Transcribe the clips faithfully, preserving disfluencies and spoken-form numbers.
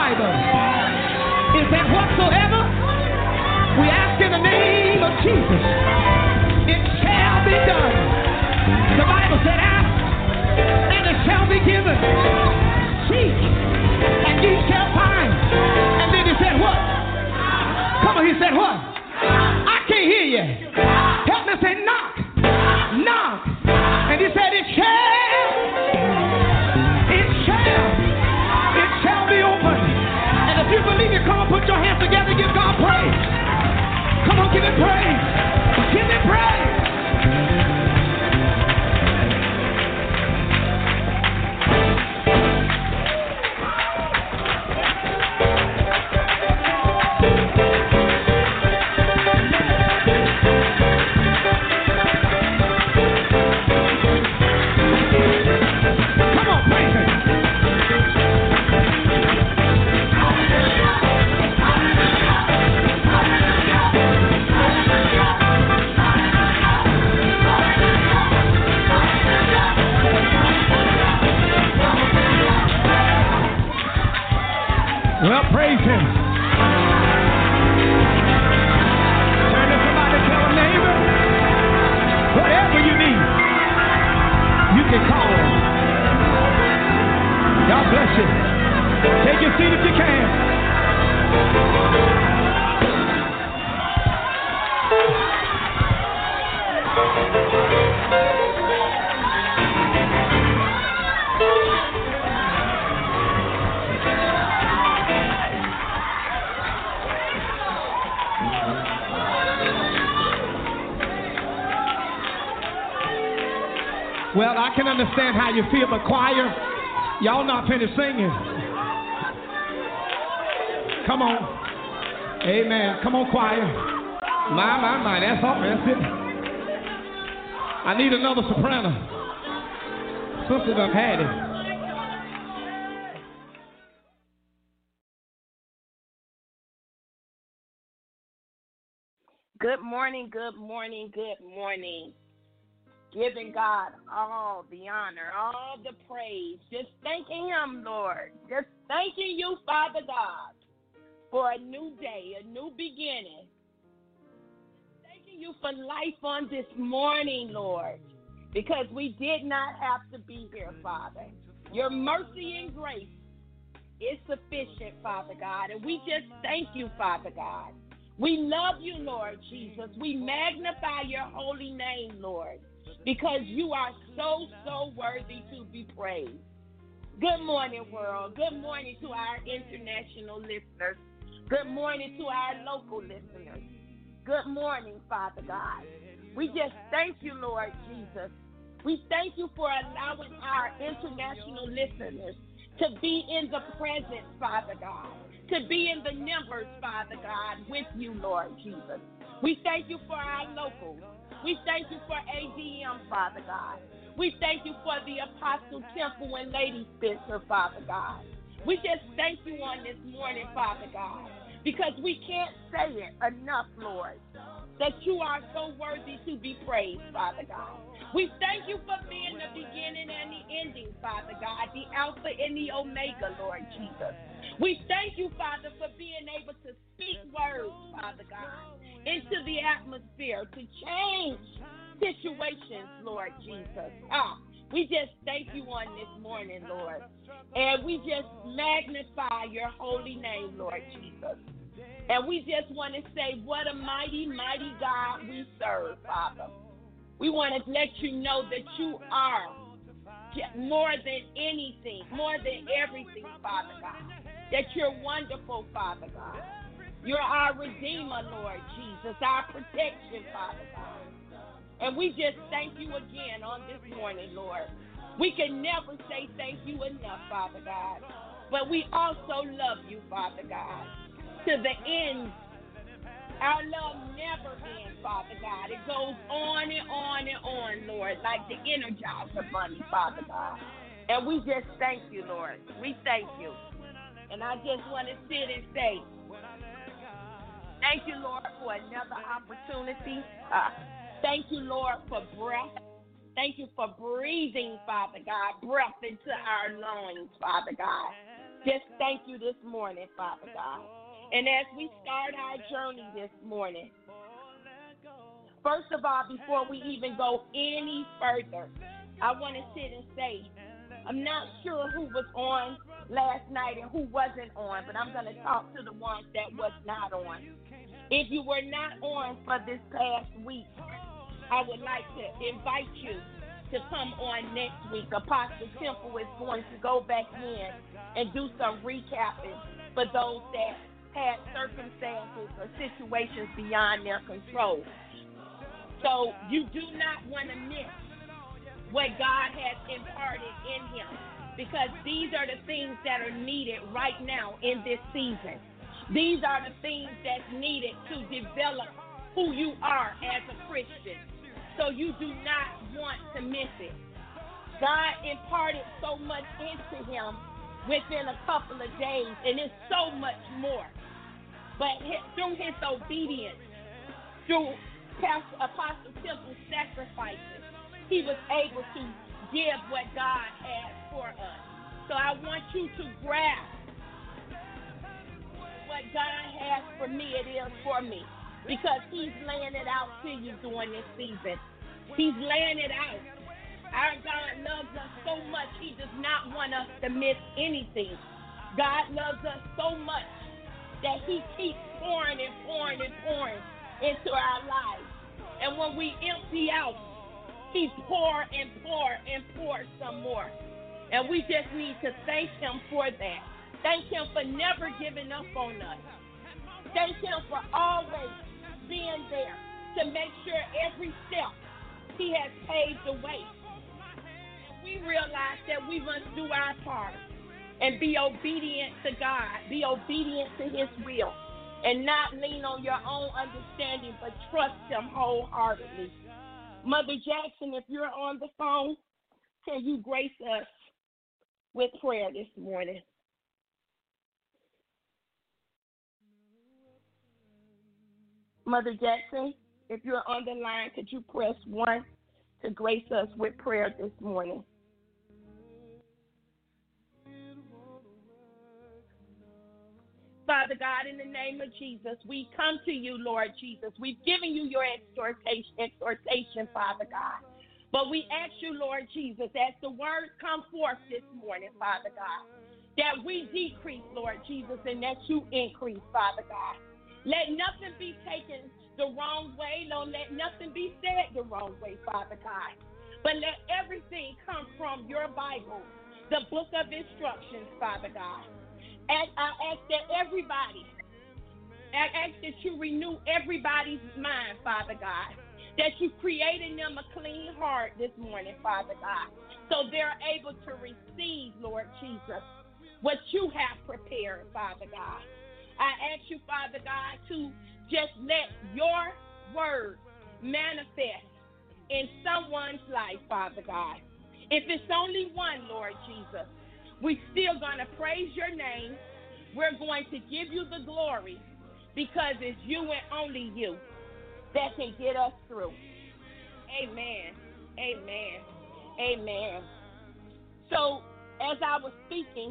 Bible is that whatsoever we ask in the name of Jesus, it shall be done. The Bible said, ask, and it shall be given. Seek, and ye shall find. And then he said what? Come on, he said what? I can't hear you. Help me say knock. Knock. And he said it shall. It shall. It shall be open. And if you believe it, come on, put your hands together, give God praise. Come on, give him praise. Give him praise. Well, praise him. Turn to somebody, tell a neighbor, whatever you need, you can call him. God bless you. Take your seat if you can. Well, I can understand how you feel, but choir, y'all not finished singing. Come on. Amen. Come on, choir. My, my, my. That's all. That's it. I need another soprano. Sister done had it. Good morning, good morning, good morning. Giving God all the honor, all the praise. Just thanking him, Lord. Just thanking you, Father God, for a new day, a new beginning. Thanking you for life on this morning, Lord, because we did not have to be here, Father. Your mercy and grace is sufficient, Father God, and we just thank you, Father God. We love you, Lord Jesus. We magnify your holy name, Lord, because you are so, so worthy to be praised. Good morning, world. Good morning to our international listeners. Good morning to our local listeners. Good morning, Father God. We just thank you, Lord Jesus. We thank you for allowing our international listeners to be in the presence, Father God, to be in the numbers, Father God, with you, Lord Jesus. We thank you for our locals. We thank you for A D M, Father God. We thank you for the Apostle Temple and Lady Spencer, Father God. We just thank you on this morning, Father God, because we can't say it enough, Lord, that you are so worthy to be praised, Father God. We thank you for being the beginning and the ending, Father God, the Alpha and the Omega, Lord Jesus. We thank you, Father, for being able to speak words, Father God, into the atmosphere to change situations, Lord Jesus. Ah, we just thank you on this morning, Lord. And we just magnify your holy name, Lord Jesus. And we just want to say what a mighty, mighty God we serve, Father. We want to let you know that you are more than anything, more than everything, Father God. That you're wonderful, Father God. You're our Redeemer, Lord Jesus, our protection, Father God. And we just thank you again on this morning, Lord. We can never say thank you enough, Father God. But we also love you, Father God, to the end. Our love never ends, Father God. It goes on and on and on, Lord, like the Energizer Bunny, Father God. And we just thank you, Lord. We thank you. And I just want to sit and say, thank you, Lord, for another opportunity. Uh, thank you, Lord, for breath. Thank you for breathing, Father God, breath into our lungs, Father God. Just thank you this morning, Father God. And as we start our journey this morning, first of all, before we even go any further, I want to sit and say, I'm not sure who was on last night and who wasn't on, but I'm going to talk to the ones that was not on. If you were not on for this past week, I would like to invite you to come on next week. Apostle Temple is going to go back in and do some recapping for those that had circumstances or situations beyond their control. So you do not want to miss what God has imparted in him, because these are the things that are needed right now in this season. These are the things that's needed to develop who you are as a Christian. So you do not want to miss it. God imparted so much into him within a couple of days, and it's so much more. But through his obedience, through Pastor Apostle Temple's sacrifices, he was able to give what God has for us. So I want you to grasp what God has for me, it is for me. Because he's laying it out to you during this season. He's laying it out. Our God loves us so much, he does not want us to miss anything. God loves us so much that he keeps pouring and pouring and pouring into our lives. And when we empty out, he pour and pour and pour some more. And we just need to thank him for that. Thank him for never giving up on us. Thank him for always being there to make sure every step he has paved the way. We realize that we must do our part and be obedient to God, be obedient to his will, and not lean on your own understanding, but trust him wholeheartedly. Mother Jackson, if you're on the phone, can you grace us with prayer this morning? Mother Jackson, if you're on the line, could you press one to grace us with prayer this morning? Father God, in the name of Jesus, we come to you, Lord Jesus. We've given you your exhortation, exhortation, Father God. But we ask you, Lord Jesus, as the words come forth this morning, Father God, that we decrease, Lord Jesus, and that you increase, Father God. Let nothing be taken the wrong way. Don't let nothing be said the wrong way, Father God. But let everything come from your Bible, the book of instructions, Father God. And I ask that everybody, I ask that you renew everybody's mind, Father God, that you create in them a clean heart this morning, Father God, so they're able to receive, Lord Jesus, what you have prepared, Father God. I ask you, Father God, to just let your word manifest in someone's life, Father God. If it's only one, Lord Jesus, we're still going to praise your name. We're going to give you the glory because it's you and only you that can get us through. Amen. Amen. Amen. So as I was speaking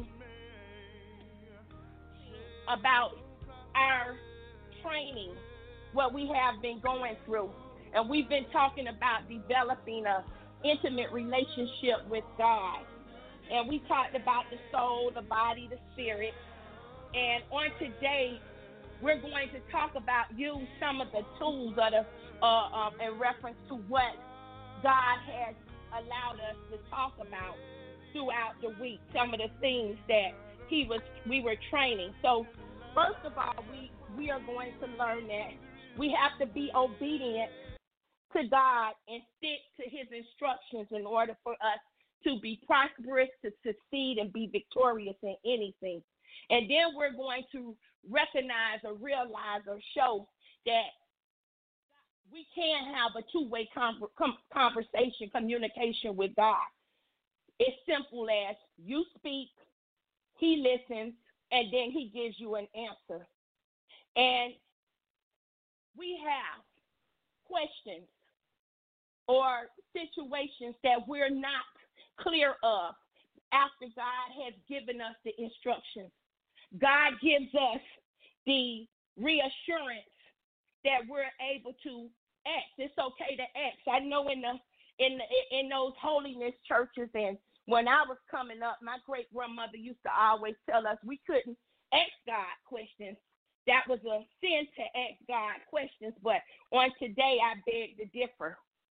about our training, what we have been going through, and we've been talking about developing a intimate relationship with God. And we talked about the soul, the body, the spirit. And on today, we're going to talk about use some of the tools that are uh, um, in reference to what God has allowed us to talk about throughout the week. Some of the things that he was, we were training. So, first of all, we we are going to learn that we have to be obedient to God and stick to his instructions in order for us to be prosperous, to succeed, and be victorious in anything. And then we're going to recognize or realize or show that we can have a two-way com- com- conversation, communication with God. It's simple as you speak, he listens, and then he gives you an answer. And we have questions or situations that we're not clear of. after God has given us the instructions. God gives us the reassurance that we're able to ask. It's okay to ask. I know in the in the, in those holiness churches, and when I was coming up, my great grandmother used to always tell us we couldn't ask God questions. That was a sin to ask God questions. But on today, I beg to differ.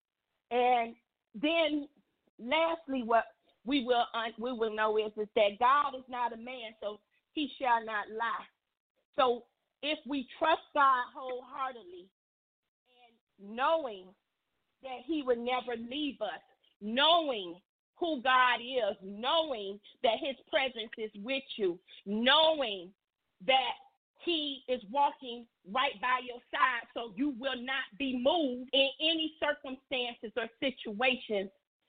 And then, lastly, what we will uh, we will know is, is that God is not a man, so He shall not lie. So if we trust God wholeheartedly, and knowing that He would never leave us, knowing who God is, knowing that His presence is with you, knowing that He is walking right by your side, so you will not be moved in any circumstances or situations,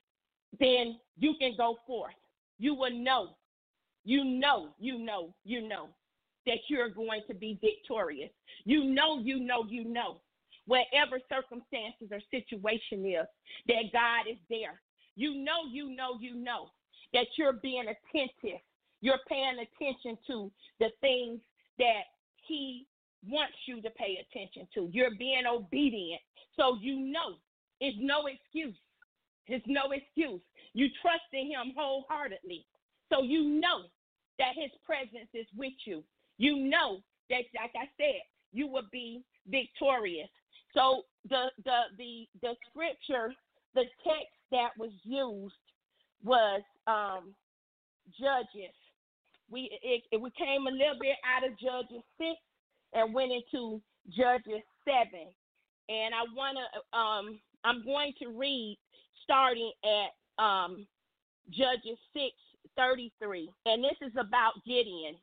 then you can go forth. You will know, you know, you know, you know that you're going to be victorious. You know, you know, you know, whatever circumstances or situation is, that God is there. You know, you know, you know that you're being attentive. You're paying attention to the things that He wants you to pay attention to. You're being obedient. So you know it's no excuse. It's no excuse. You trust in Him wholeheartedly. So you know that His presence is with you. You know that, like I said, you will be victorious. So the the the, the scripture, the text that was used was um, Judges. We it, it, we came a little bit out of Judges six and went into Judges seven. And I wanna um, I'm going to read starting at um, Judges six thirty-three, and this is about Gideon.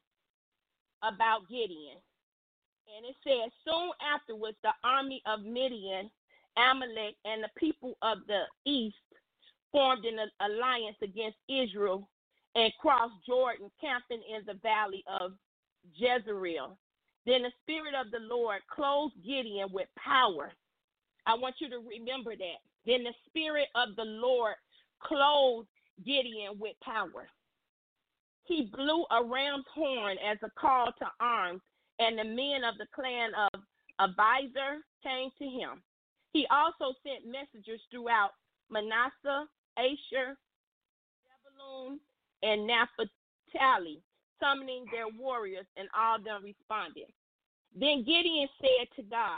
About Gideon, and it says, soon afterwards, the army of Midian, Amalek, and the people of the east formed an alliance against Israel and crossed Jordan, camping in the valley of Jezreel. Then the Spirit of the Lord clothed Gideon with power. I want you to remember that. Then the Spirit of the Lord clothed Gideon with power. He blew a ram's horn as a call to arms, and the men of the clan of Abiezer came to him. He also sent messengers throughout Manasseh, Asher, Zebulun, and Naphtali, summoning their warriors, and all of them responded. Then Gideon said to God,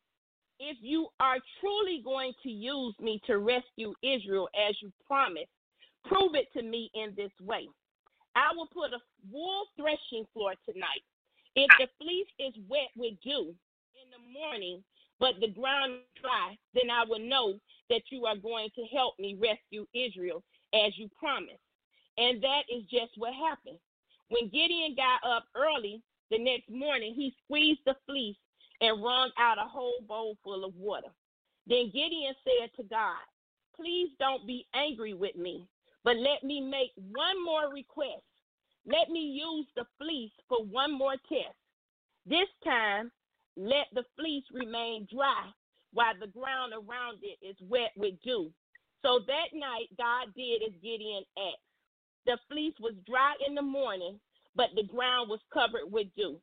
if you are truly going to use me to rescue Israel as you promised, prove it to me in this way. I will put a wool threshing floor tonight. If the fleece is wet with dew in the morning, but the ground is dry, then I will know that you are going to help me rescue Israel as you promised. And that is just what happened. When Gideon got up early the next morning, he squeezed the fleece and wrung out a whole bowl full of water. Then Gideon said to God, please don't be angry with me, but let me make one more request. Let me use the fleece for one more test. This time, let the fleece remain dry while the ground around it is wet with dew. So that night, God did as Gideon asked. The fleece was dry in the morning, but the ground was covered with dew.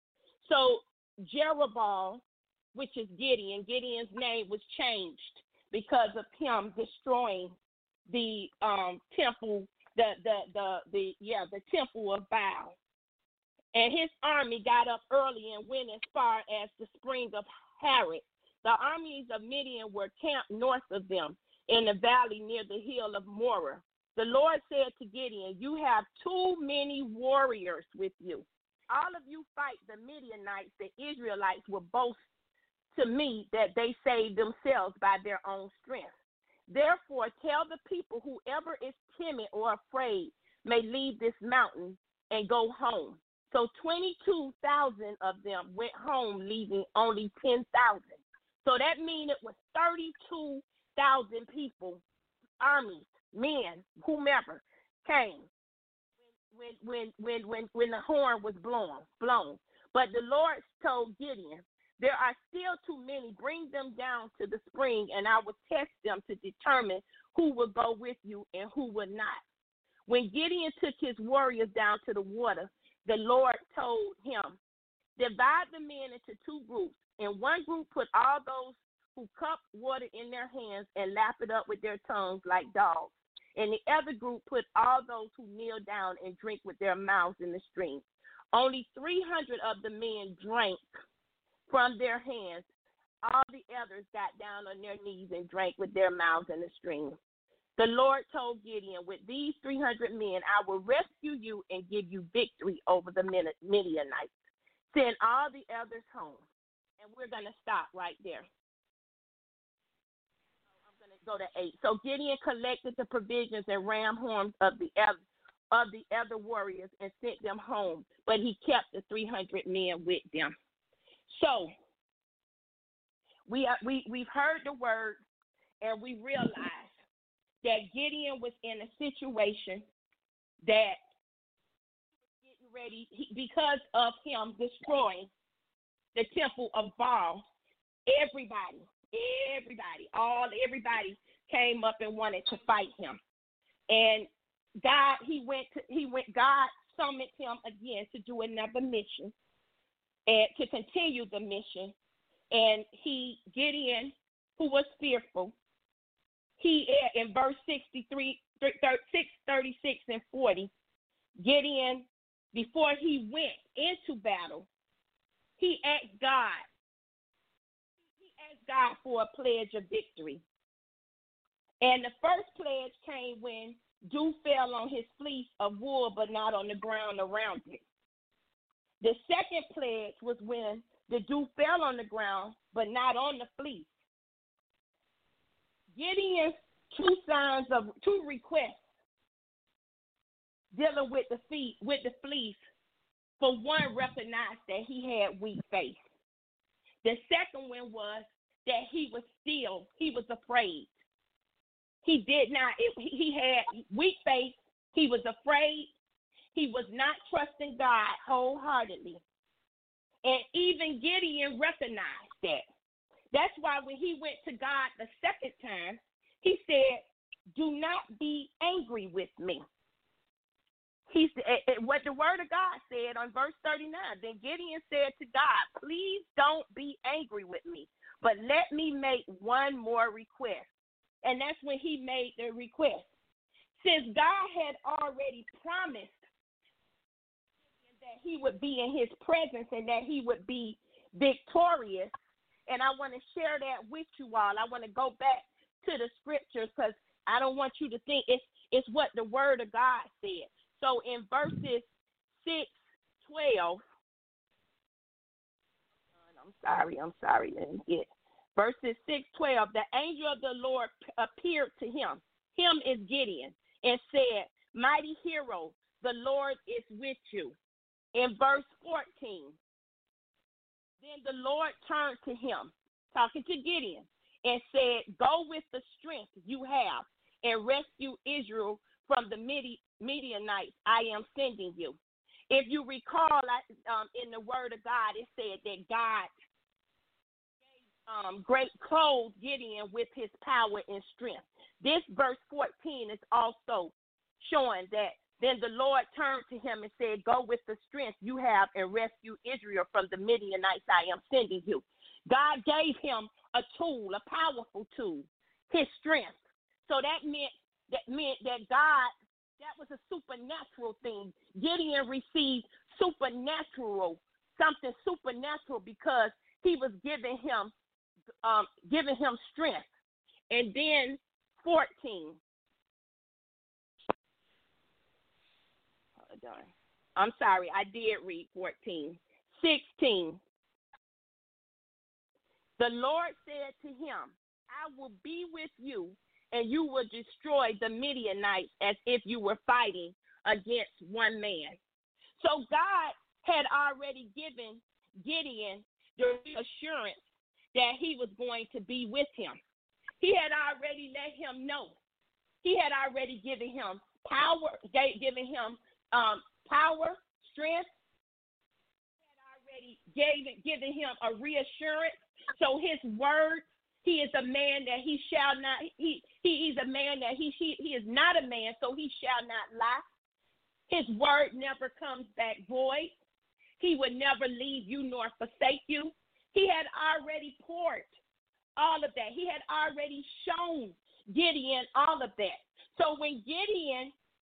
So Jerubbaal, which is Gideon, Gideon's name was changed because of him destroying the um, temple, the, the, the, the, yeah, the temple of Baal. And his army got up early and went as far as the spring of Harod. The armies of Midian were camped north of them in the valley near the hill of Moreh. The Lord said to Gideon, you have too many warriors with you. All of you fight the Midianites. The Israelites will boast to me that they saved themselves by their own strength. Therefore, tell the people, whoever is timid or afraid may leave this mountain and go home. So twenty-two thousand of them went home, leaving only ten thousand. So that means it was thirty-two thousand people, armies, men, whomever, came when when when when when the horn was blown blown. But the Lord told Gideon, there are still too many. Bring them down to the spring, and I will test them to determine who will go with you and who will not. When Gideon took his warriors down to the water, the Lord told him, divide the men into two groups. In one group, put all those who cup water in their hands and lap it up with their tongues like dogs. In the other group, put all those who kneel down and drink with their mouths in the stream. Only three hundred of the men drank from their hands. All the others got down on their knees and drank with their mouths in the stream. The Lord told Gideon, with these three hundred men, I will rescue you and give you victory over the Midianites. Send all the others home. And we're going to stop right there. I'm going to go to eight. So Gideon collected the provisions and ram horns of the other, of the other warriors and sent them home, but he kept the three hundred men with them. So we are, we we've heard the word, and we realize that Gideon was in a situation that getting ready he, because of him destroying the temple of Baal. Everybody, everybody, all everybody came up and wanted to fight him, and God, he went to, he went. God summoned him again to do another mission and to continue the mission. And he, Gideon, who was fearful, he in verse sixty-three, six thirty-six and forty, Gideon, before he went into battle, he asked God. He asked God for a pledge of victory. And the first pledge came when dew fell on his fleece of wool, but not on the ground around it. The second pledge was when the dew fell on the ground, but not on the fleece. Gideon's two signs of two requests dealing with the feet with the fleece. For one, recognized that he had weak faith. The second one was that he was still he was afraid. He did not. It, he had weak faith. He was afraid. He was not trusting God wholeheartedly. And even Gideon recognized that. That's why when he went to God the second time, he said, do not be angry with me. He said, what the word of God said on verse thirty-nine, then Gideon said to God, please don't be angry with me, but let me make one more request. And that's when he made the request. Since God had already promised that he would be in his presence and that he would be victorious, and I want to share that with you all. I want to go back to the scriptures because I don't want you to think it's it's what the word of God said. So in verses six, twelve, I'm sorry, I'm sorry, let me get verses six, twelve, the angel of the Lord appeared to him, him is Gideon, and said, mighty hero, the Lord is with you. In verse fourteen, then the Lord turned to him, talking to Gideon, and said, go with the strength you have and rescue Israel from the Midianites I am sending you. If you recall, um, in the word of God, it said that God um, great clothed Gideon with his power and strength. This verse fourteen is also showing that then the Lord turned to him and said, go with the strength you have and rescue Israel from the Midianites I am sending you. God gave him a tool, a powerful tool, his strength. So that meant that meant that God, that was a supernatural thing. Gideon received supernatural, something supernatural because he was giving him um, giving him strength. And then fourteen. Hold on. I'm sorry, I did read fourteen. sixteen. The Lord said to him, I will be with you, and you will destroy the Midianites as if you were fighting against one man. So God had already given Gideon the assurance that he was going to be with him. He had already let him know. He had already given him power, given him um, power, strength. He had already gave, given him a reassurance. So his words, He is a man that he shall not, he, he is a man that he, he, he is not a man, so he shall not lie. His word never comes back void. He would never leave you nor forsake you. He had already poured all of that. He had already shown Gideon all of that. So when Gideon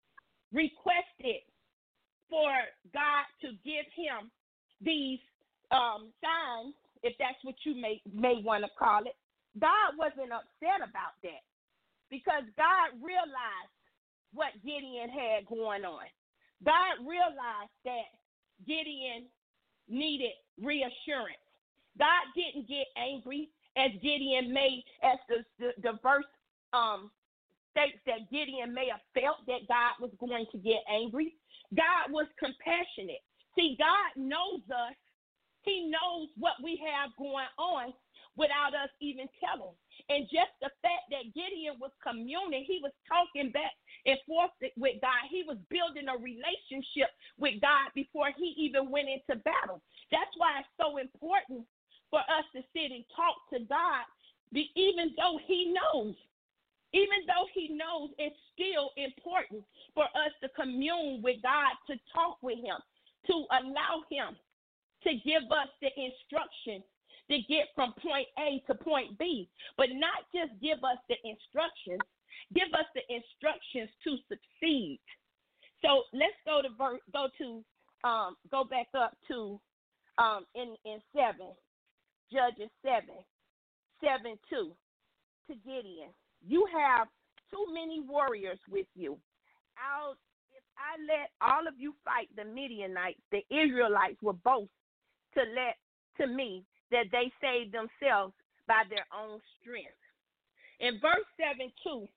requested for God to give him these um, signs, if that's what you may, may want to call it, God wasn't upset about that because God realized what Gideon had going on. God realized that Gideon needed reassurance. God didn't get angry as Gideon may, as the, the, the verse um, states that Gideon may have felt that God was going to get angry. God was compassionate. See, God knows us. He knows what we have going on without us even telling. And just the fact that Gideon was communing, he was talking back and forth with God. He was building a relationship with God before he even went into battle. That's why it's so important for us to sit and talk to God, even though he knows. Even though he knows, it's still important for us to commune with God, to talk with him, to allow him to give us the instructions to get from point A to point B, but not just give us the instructions, give us the instructions to succeed. So let's go to ver- go to um, go back up to um, in in seven, Judges seven, seven two to Gideon. You have too many warriors with you. I'll, if I let all of you fight the Midianites, the Israelites will boast to let to me that they saved themselves by their own strength. In verse seven two,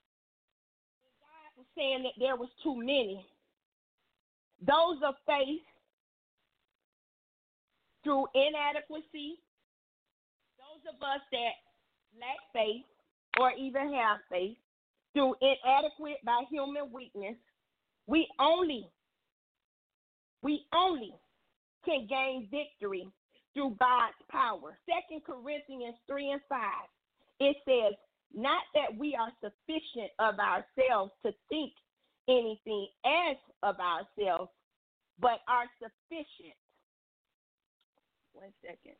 God was saying that there was too many. Those of faith through inadequacy, those of us that lack faith or even have faith through inadequate by human weakness, we only, we only can gain victory through God's power. Second Corinthians three and five, it says, not that we are sufficient of ourselves to think anything as of ourselves, but are sufficient. One second.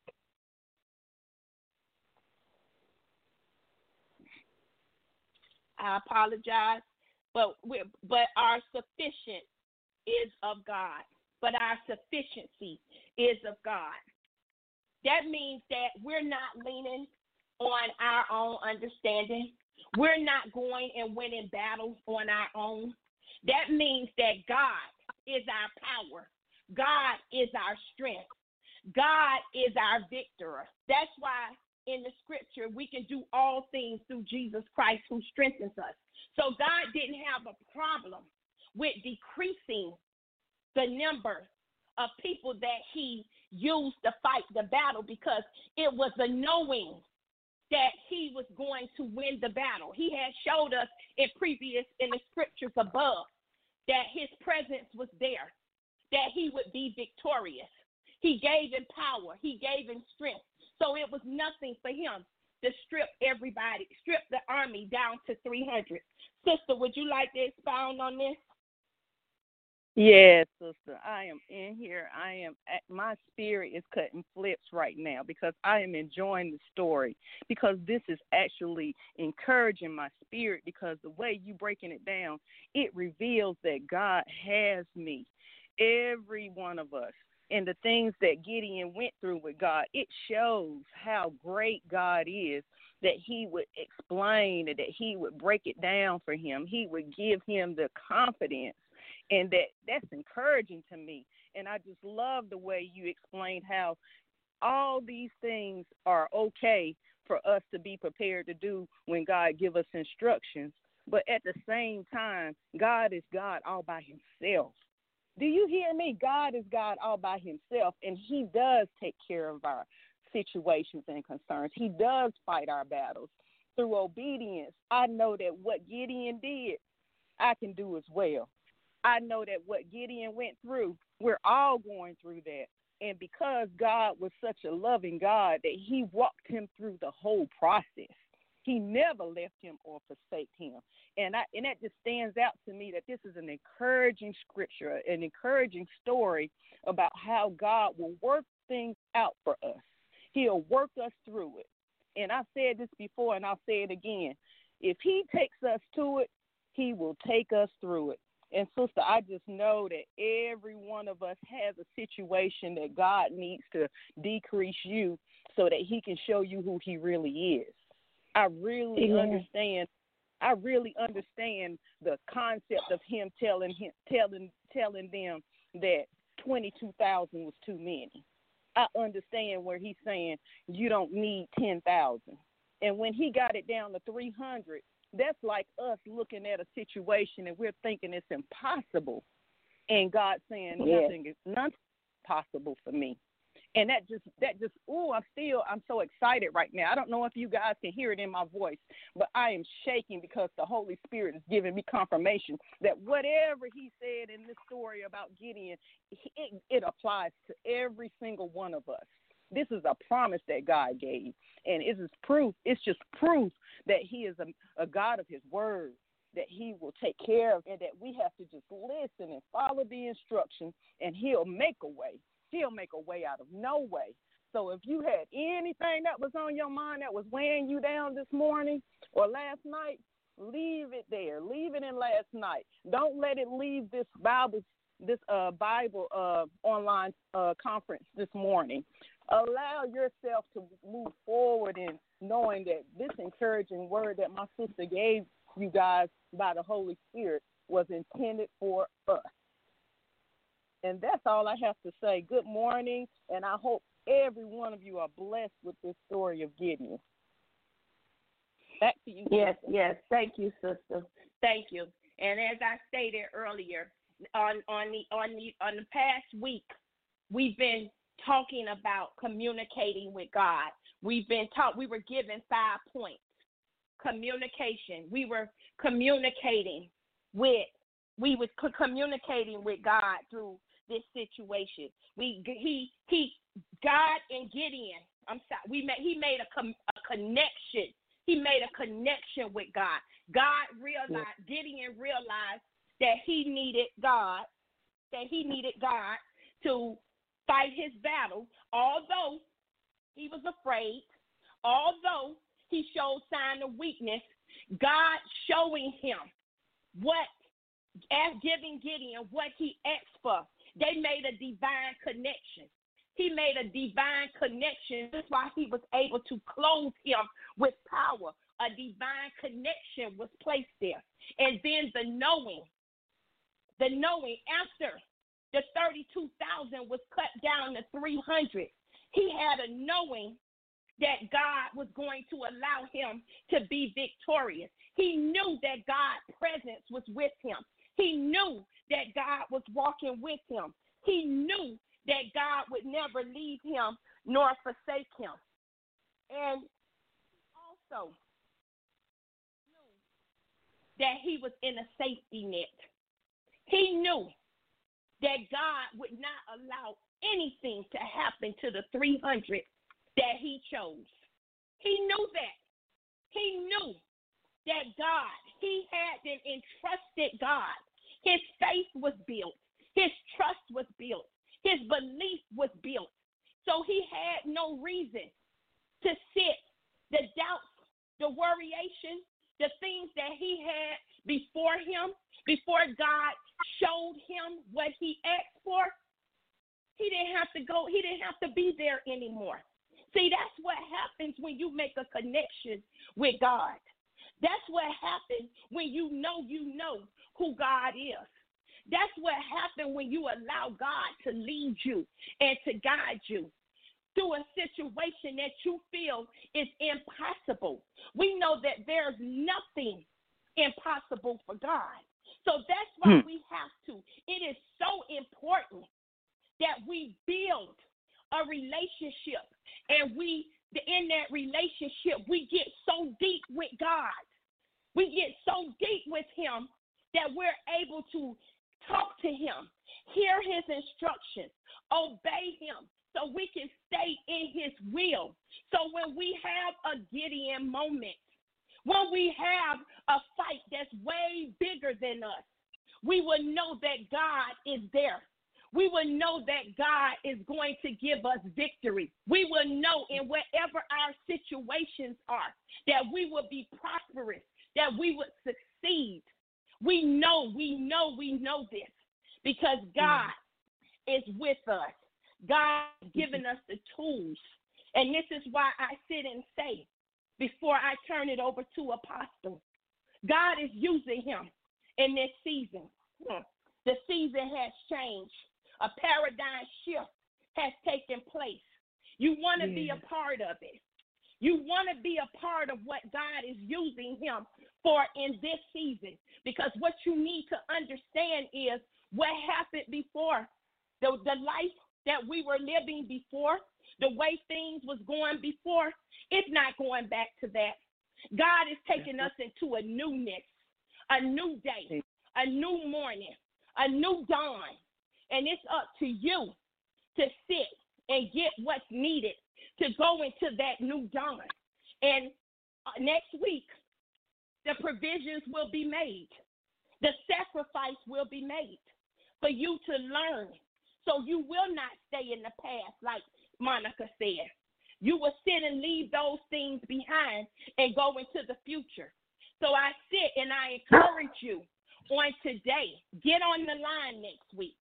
I apologize, but we but our sufficient is of God. But our sufficiency is of God. That means that we're not leaning on our own understanding. We're not going and winning battles on our own. That means that God is our power. God is our strength. God is our victor. That's why in the scripture we can do all things through Jesus Christ who strengthens us. So God didn't have a problem with decreasing the number of people that he used to fight the battle because it was a knowing that he was going to win the battle. He had showed us in previous, in the scriptures above, that his presence was there, that he would be victorious. He gave him power. He gave him strength. So it was nothing for him to strip everybody, strip the army down to three hundred. Sister, would you like to expound on this? Yes, sister, I am in here. I am, my spirit is cutting flips right now because I am enjoying the story because this is actually encouraging my spirit because the way you breaking it down, it reveals that God has me, every one of us, and the things that Gideon went through with God. It shows how great God is, that he would explain and that he would break it down for him. He would give him the confidence. And that that's encouraging to me. And I just love the way you explained how all these things are okay for us to be prepared to do when God give us instructions. But at the same time, God is God all by himself. Do you hear me? God is God all by himself, and he does take care of our situations and concerns. He does fight our battles. Through obedience, I know that what Gideon did, I can do as well. I know that what Gideon went through, we're all going through that. And because God was such a loving God that he walked him through the whole process. He never left him or forsake him. And I and that just stands out to me that this is an encouraging scripture, an encouraging story about how God will work things out for us. He'll work us through it. And I've said this before, and I'll say it again. If he takes us to it, he will take us through it. And, sister, I just know that every one of us has a situation that God needs to decrease you so that he can show you who he really is. I really yeah. understand. I really understand the concept of him telling him telling telling them that twenty-two thousand was too many. I understand where he's saying you don't need ten thousand. And when he got it down to three hundred, that's like us looking at a situation and we're thinking it's impossible. And God saying yeah. nothing is nothing possible for me. And that just, that just, oh, I'm still, I'm so excited right now. I don't know if you guys can hear it in my voice, but I am shaking because the Holy Spirit is giving me confirmation that whatever he said in this story about Gideon, it, it applies to every single one of us. This is a promise that God gave. And it is proof, it's just proof that he is a, a God of his word, that he will take care of, and that we have to just listen and follow the instructions, and he'll make a way. He'll make a way out of no way. So if you had anything that was on your mind that was weighing you down this morning or last night, leave it there. Leave it in last night. Don't let it leave this Bible, this uh, Bible uh, online uh, conference this morning. Allow yourself to move forward in knowing that this encouraging word that my sister gave you guys by the Holy Spirit was intended for us. And that's all I have to say. Good morning, and I hope every one of you are blessed with this story of Gideon. Back to you. Yes, sister. yes. Thank you, sister. Thank you. And as I stated earlier, on on the on the on the past week, we've been talking about communicating with God. We've been taught. We were given five points. Communication. We were communicating with. We were communicating with God through this situation. We he he God and Gideon. I'm sorry. We made he made a, com, a connection. He made a connection with God. God realized yeah. Gideon realized that he needed God. That he needed God to fight his battle. Although he was afraid, although he showed sign of weakness, God showing him what. As giving Gideon what he asked for, they made a divine connection. He made a divine connection. That's why he was able to clothe him with power. A divine connection was placed there. And then the knowing, the knowing after the thirty-two thousand was cut down to three hundred, he had a knowing that God was going to allow him to be victorious. He knew that God's presence was with him. He knew that God was walking with him. He knew that God would never leave him nor forsake him. And also knew that he was in a safety net. He knew that God would not allow anything to happen to the three hundred that he chose. He knew that. He knew that God, he had been entrusted God. His faith was built. His trust was built. His belief was built. So he had no reason to sit the doubts, the worryation, the things that he had before him, before God showed him what he asked for. He didn't have to go, he didn't have to be there anymore. See, that's what happens when you make a connection with God. That's what happens when you know you know who God is. That's what happens when you allow God to lead you and to guide you through a situation that you feel is impossible. We know that there's nothing impossible for God. So that's why hmm. we have to. It is so important that we build a relationship, and we in that relationship we get so deep with God. We get so deep with him that we're able to talk to him, hear his instructions, obey him so we can stay in his will. So when we have a Gideon moment, when we have a fight that's way bigger than us, we will know that God is there. We will know that God is going to give us victory. We will know in whatever our situations are that we will be prosperous, that we would succeed. We know, we know, we know this because God is with us. God has given us the tools. And this is why I sit and say, before I turn it over to Apostle, God is using him in this season. The season has changed. A paradigm shift has taken place. You want to yeah. be a part of it. You want to be a part of what God is using him for in this season. Because what you need to understand is what happened before, the, the life that we were living before, the way things was going before, it's not going back to that. God is taking us into a newness, a new day, a new morning, a new dawn. And it's up to you to sit and get what's needed to go into that new dawn. And uh, next week, the provisions will be made. The sacrifice will be made for you to learn. So you will not stay in the past, like Monica said. You will sit and leave those things behind and go into the future. So I sit and I encourage you on today, get on the line next week.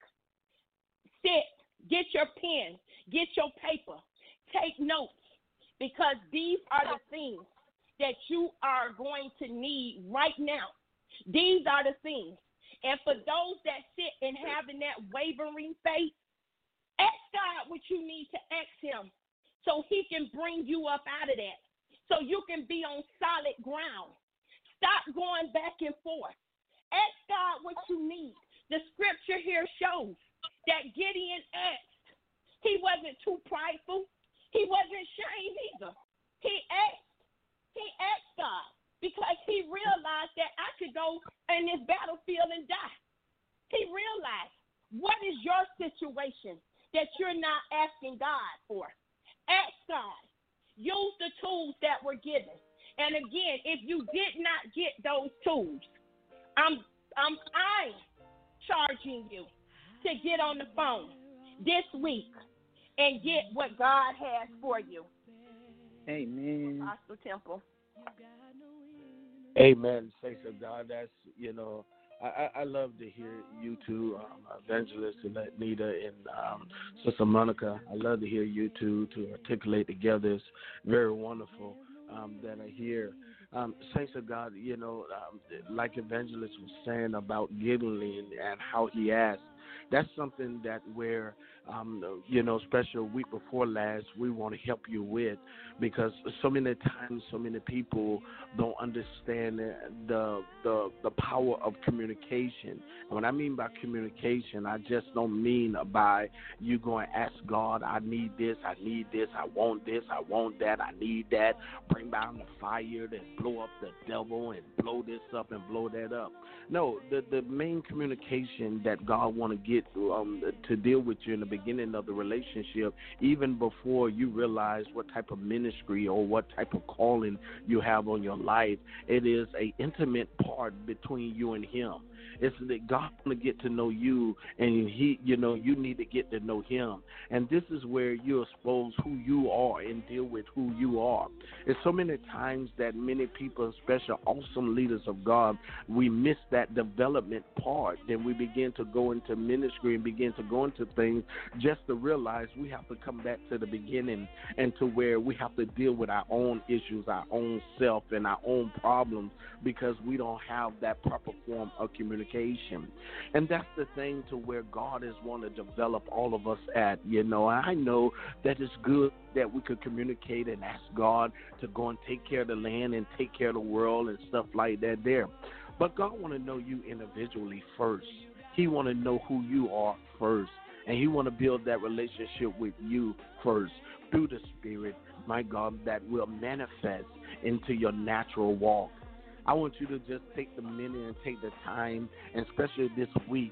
Sit, get your pen, get your paper, take notes, because these are the things that you are going to need right now. These are the things. And for those that sit and having that wavering faith, ask God what you need to ask him so he can bring you up out of that, so you can be on solid ground. Stop going back and forth. Ask God what you need. The scripture here shows that Gideon asked. He wasn't too prideful. He wasn't ashamed either. He asked. He asked God because he realized that I could go in this battlefield and die. He realized, what is your situation that you're not asking God for? Ask God. Use the tools that were given. And again, if you did not get those tools, I'm I'm I'm charging you to get on the phone this week and get what God has for you. Amen. Apostle Temple. Amen. Thanks to God. That's, you know, I, I love to hear you two, um, Evangelist Nita and um, Sister Monica. I love to hear you two to articulate together. It's very wonderful um, that I hear. Um, thanks to God, you know, um, like Evangelist was saying about Gideon and how he asked. That's something that where, um, you know, especially a week before last, we want to help you with, because so many times, so many people don't understand the the the power of communication. And what I mean by communication, I just don't mean by you going to ask God, I need this, I need this, I want this, I want that, I need that, bring down the fire that blow up the devil and blow this up and blow that up. No, the, the main communication that God want to get um, to deal with you in the beginning of the relationship, even before you realize what type of ministry or what type of calling you have on your life, it is a intimate part between you and him. It's that God want to get to know you, and he, you know, you need to get to know him. And this is where you expose who you are and deal with who you are. It's so many times that many people, especially awesome leaders of God, we miss that development part. Then we begin to go into ministry and begin to go into things just to realize we have to come back to the beginning and to where we have to deal with our own issues, our own self, and our own problems, because we don't have that proper form of communication. And that's the thing to where God is wanting to develop all of us at. You know, I know that it's good that we could communicate and ask God to go and take care of the land and take care of the world and stuff like that there. But God want to know you individually first. He want to know who you are first. And he want to build that relationship with you first through the Spirit, my God, that will manifest into your natural walk. I want you to just take the minute and take the time, and especially this week,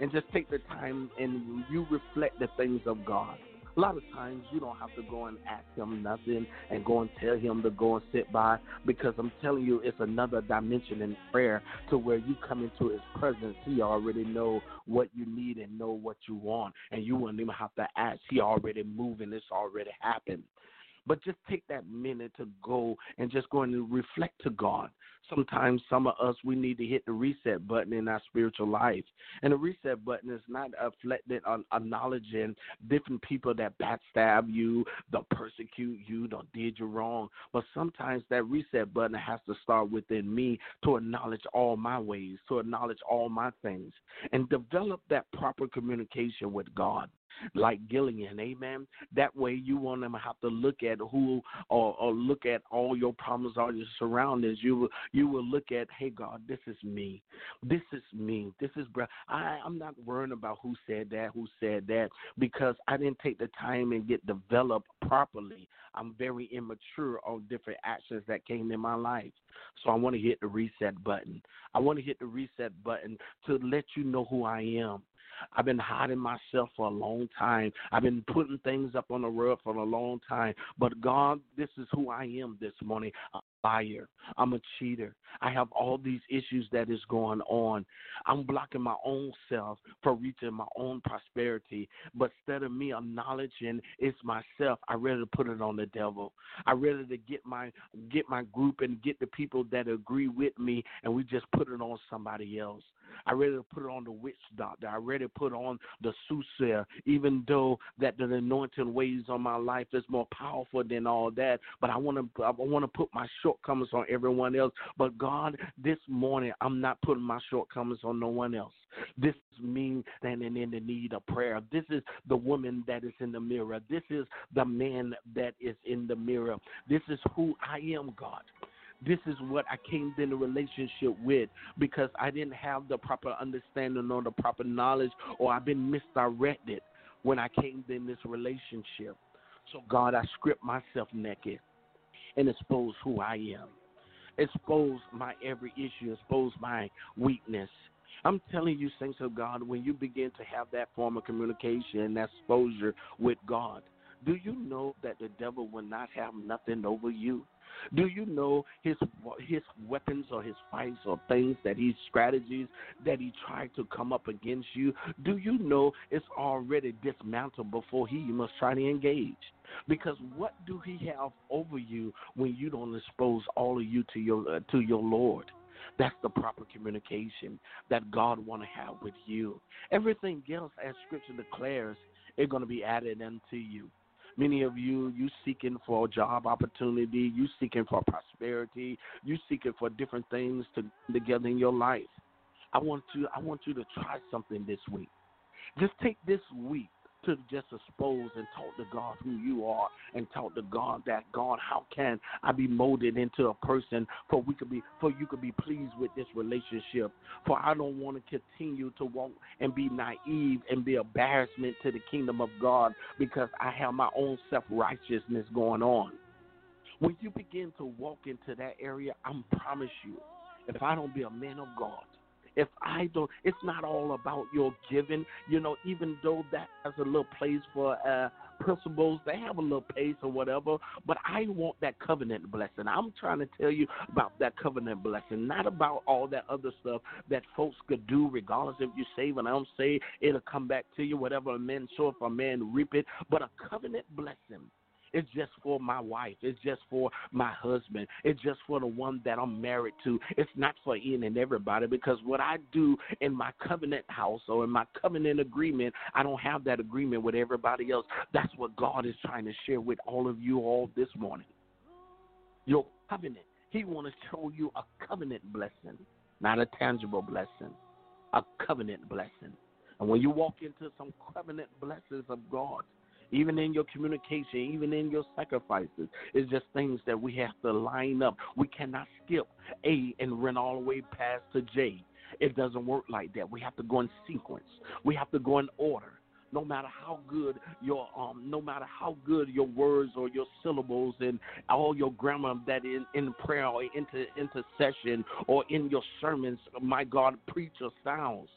and just take the time and you reflect the things of God. A lot of times you don't have to go and ask him nothing and go and tell him to go and sit by, because I'm telling you, it's another dimension in prayer to where you come into his presence. He already know what you need and know what you want, and you wouldn't even have to ask. He already moving. It's already happened. But just take that minute to go and just go and reflect to God. Sometimes some of us, we need to hit the reset button in our spiritual life. And the reset button is not reflected on acknowledging different people that backstab you, that persecute you, that did you wrong. But sometimes that reset button has to start within me to acknowledge all my ways, to acknowledge all my things, and develop that proper communication with God. Like Gillian, amen. That way you won't even have to look at who or, or look at all your problems or your surroundings. You will you will look at, hey, God, this is me. This is me. This is, bro. I, I'm not worrying about who said that, who said that, because I didn't take the time and get developed properly. I'm very immature on different actions that came in my life. So I want to hit the reset button. I want to hit the reset button to let you know who I am. I've been hiding myself for a long time. I've been putting things up on the rug for a long time. But, God, this is who I am this morning. I'm a liar. I'm a cheater. I have all these issues that is going on. I'm blocking my own self for reaching my own prosperity. But instead of me acknowledging it's myself, I rather put it on the devil. I rather to get my get my group and get the people that agree with me, and we just put it on somebody else. I rather put it on the witch doctor. I rather put on the soothsayer, even though that the anointing ways on my life is more powerful than all that. But I want to I want to put my shortcomings on everyone else. But God, this morning, I'm not putting my shortcomings on no one else. This is me standing in the need of prayer. This is the woman that is in the mirror. This is the man that is in the mirror. This is who I am, God. This is what I came in a relationship with, because I didn't have the proper understanding or the proper knowledge, or I've been misdirected when I came in this relationship. So, God, I strip myself naked and expose who I am. Expose my every issue. Expose my weakness. I'm telling you, saints of God, when you begin to have that form of communication and that exposure with God, do you know that the devil will not have nothing over you? Do you know his his weapons or his fights or things that he strategies that he tried to come up against you? Do you know it's already dismantled before he must try to engage? Because what do he have over you when you don't expose all of you to your uh, to your Lord? That's the proper communication that God want to have with you. Everything else, as Scripture declares, is going to be added unto you. Many of you, you seeking for a job opportunity, you seeking for prosperity, you seeking for different things to together in your life. I want you, I want you to try something this week. Just take this week to just expose and talk to God who you are, and talk to God that, God, how can I be molded into a person for we could be for you could be pleased with this relationship? For I don't want to continue to walk and be naive and be embarrassment to the kingdom of God, because I have my own self-righteousness going on. When you begin to walk into that area, I promise you, if I don't be a man of God, if I don't, it's not all about your giving, you know, even though that has a little place for uh, principles, they have a little place or whatever, but I want that covenant blessing. I'm trying to tell you about that covenant blessing, not about all that other stuff that folks could do regardless if you save and I don't say, it'll come back to you, whatever a man sow, if a man reap it, but a covenant blessing. It's just for my wife. It's just for my husband. It's just for the one that I'm married to. It's not for any and everybody, because what I do in my covenant house or in my covenant agreement, I don't have that agreement with everybody else. That's what God is trying to share with all of you all this morning. Your covenant. He wants to show you a covenant blessing, not a tangible blessing, a covenant blessing. And when you walk into some covenant blessings of God, even in your communication, even in your sacrifices, it's just things that we have to line up. We cannot skip A and run all the way past to J. It doesn't work like that. We have to go in sequence. We have to go in order. No matter how good your um, no matter how good your words or your syllables and all your grammar that in, in prayer or into intercession or in your sermons, my God, preacher sounds.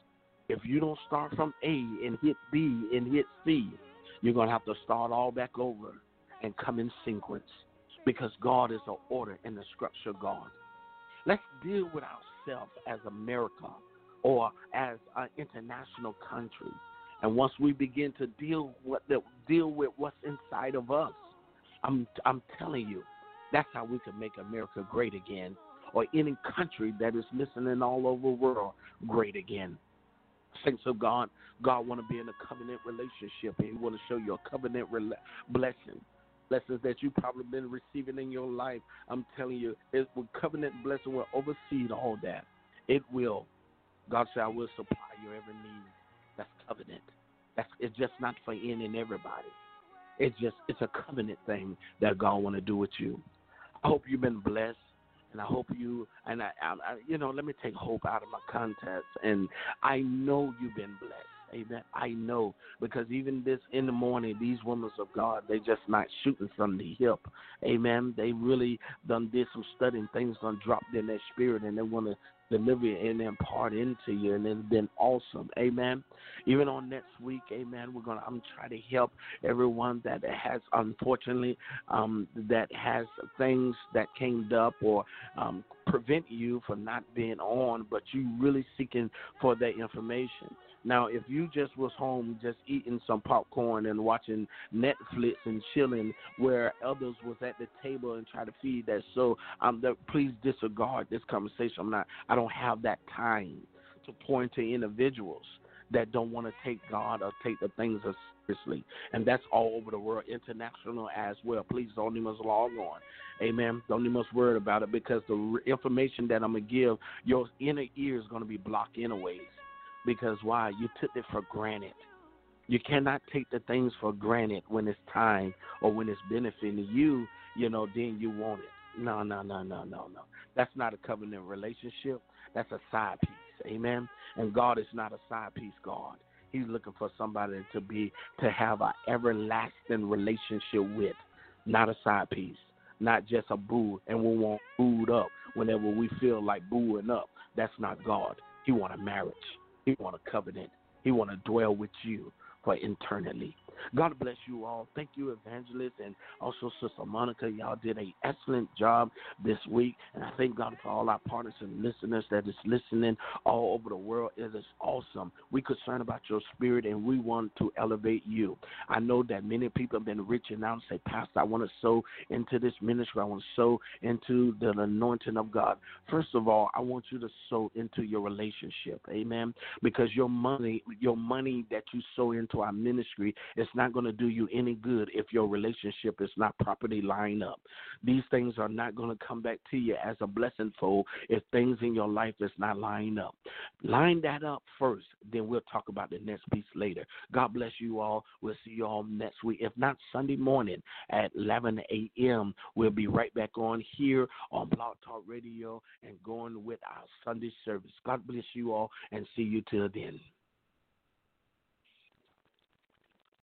If you don't start from A and hit B and hit C, you're going to have to start all back over and come in sequence, because God is an order and a structure God. Let's deal with ourselves as America or as an international country. And once we begin to deal with the, deal with what's inside of us, I'm I'm telling you, that's how we can make America great again, or any country that is listening all over the world great again. Saints of God, God want to be in a covenant relationship, and He want to show you a covenant rela- blessing. Blessings that you've probably been receiving in your life. I'm telling you, it will covenant blessing will oversee all that. It will. God said, I will supply your every need. That's covenant. That's it's just not for any and everybody. It's just it's a covenant thing that God want to do with you. I hope you've been blessed, and I hope you and I, I, I you know, let me take hope out of my context. And I know you've been blessed. Amen. I know, because even this in the morning, these women of God, they just not shooting from the hip. Amen. They really done did some studying, things done dropped in their spirit, and they want to deliver it and impart into you, and it's been awesome. Amen. Even on next week, amen, we're gonna I'm trying to help everyone that has, unfortunately, um, that has things that came up or um, prevent you from not being on, but you really seeking for that information. Now, if you just was home just eating some popcorn and watching Netflix and chilling where others was at the table and try to feed that soul, um, the, please disregard this conversation. I'm not, I don't have that time to point to individuals that don't want to take God or take the things as seriously. And that's all over the world, international as well. Please don't even log on. Amen. Don't even worry about it, because the information that I'm going to give, your inner ear is going to be blocked anyways. Because why? You took it for granted. You cannot take the things for granted when it's time or when it's benefiting you, you know, then you want it. No, no, no, no, no, no. That's not a covenant relationship. That's a side piece. Amen. And God is not a side piece God. He's looking for somebody to be, to have an everlasting relationship with, not a side piece, not just a boo, and we want booed up whenever we feel like booing up. That's not God. He want a marriage. He want a covenant. He want to dwell with you for eternity. God bless you all. Thank you, Evangelist, and also Sister Monica. Y'all did an excellent job this week, and I thank God for all our partners and listeners that is listening all over the world. It is awesome. We're concerned about your spirit, and we want to elevate you. I know that many people have been reaching out and say, Pastor, I want to sow into this ministry. I want to sow into the anointing of God. First of all, I want you to sow into your relationship, amen, because your money, your money that you sow into our ministry is not going to do you any good if your relationship is not properly lined up. These things are not going to come back to you as a blessing fold if things in your life is not lined up. Line that up first, then we'll talk about the next piece later. God bless you all. We'll see you all next week. If not, Sunday morning at eleven a.m., we'll be right back on here on Blog Talk Radio and going with our Sunday service. God bless you all, and see you till then.